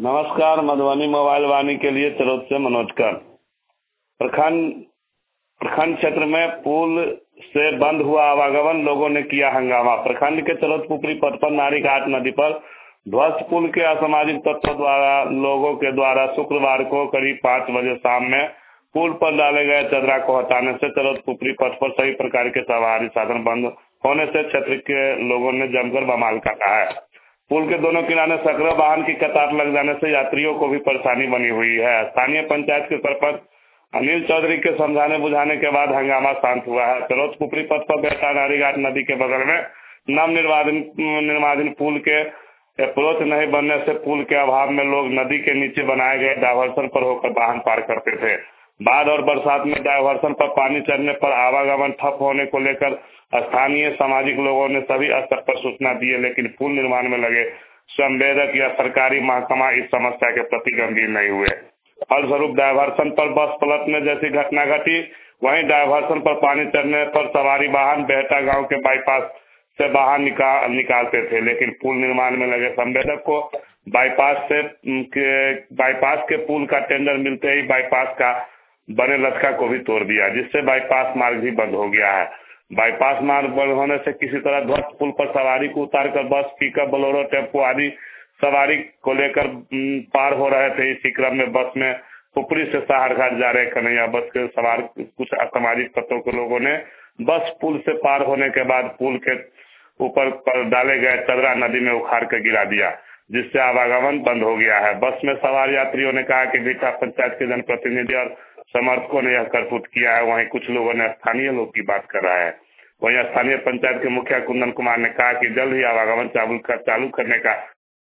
नमस्कार। मधुबनी मोबाइल वाणी के लिए चरोद से मनोज कर। प्रखंड क्षेत्र में पुल से बंद हुआ आवागमन, लोगों ने किया हंगामा। प्रखंड के चरोद पुपरी पथ पर नारी घाट नदी पर ध्वस्त पुल के असामाजिक तत्वों द्वारा लोगों के द्वारा शुक्रवार को करीब 5 बजे शाम में पुल पर डाले गए चदरा को हटाने से चरोद पुपरी पथ पर सभी प्रकार के सवारी साधन बंद होने से क्षेत्र के लोगों ने जमकर बवाल काटा है। पुल के दोनों किनारे सैकड़ों वाहन की कतार लग जाने से यात्रियों को भी परेशानी बनी हुई है। स्थानीय पंचायत के सरपंच अनिल चौधरी के समझाने बुझाने के बाद हंगामा शांत हुआ है। चरोद पुपरी पथ पर बेटा नारीघाट नदी के बगल में नव निर्माणाधीन पुल के अप्रोच नहीं बनने से पुल के अभाव में लोग नदी के नीचे बनाए गए डायवर्सन पर होकर वाहन पार करते थे। बाढ़ और बरसात में डायवर्सन पर पानी चढ़ने पर आवागमन ठप होने को लेकर स्थानीय सामाजिक लोगों ने सभी स्तर पर सूचना दी है, लेकिन पुल निर्माण में लगे संवेदक या सरकारी महकमा इस समस्या के प्रति गंभीर नहीं हुए। फलस्वरूप डायवर्सन पर बस पलटने जैसी घटना घटी। वहीं डायवर्सन पर पानी चढ़ने पर सवारी वाहन बेहटा गांव के बाईपास से बाहर निकालते थे, लेकिन पुल निर्माण में लगे संवेदक को बाईपास के पुल का टेंडर मिलते ही बाईपास का बने लटका को भी तोड़ दिया, जिससे बाईपास मार्ग भी बंद हो गया है। बाईपास मार्ग बंद होने से किसी तरह ध्वस्त पुल पर सवारी को उतारकर बस, पिकअप, बोलेरो, टेम्पो आदि सवारी को लेकर पार हो रहे थे। इसी क्रम में बस में पुपरी से सहारघाट जा रहे कन्हैया बस के सवार कुछ असामाजिक तत्वों के लोगों ने बस पुल से पार होने के बाद पुल के ऊपर पर डाले गए चदरा नदी में उखाड़ कर गिरा दिया, जिससे आवागमन बंद हो गया है। बस में सवार यात्रियों ने कहा कि बीटा पंचायत के जनप्रतिनिधि और समर्थकों ने यह करतूत किया है। वहीं कुछ लोगों ने स्थानीय लोग की बात कर रहा है। वहीं स्थानीय पंचायत के मुखिया कुंदन कुमार ने कहा कि जल्द ही आवागमन चालू करने का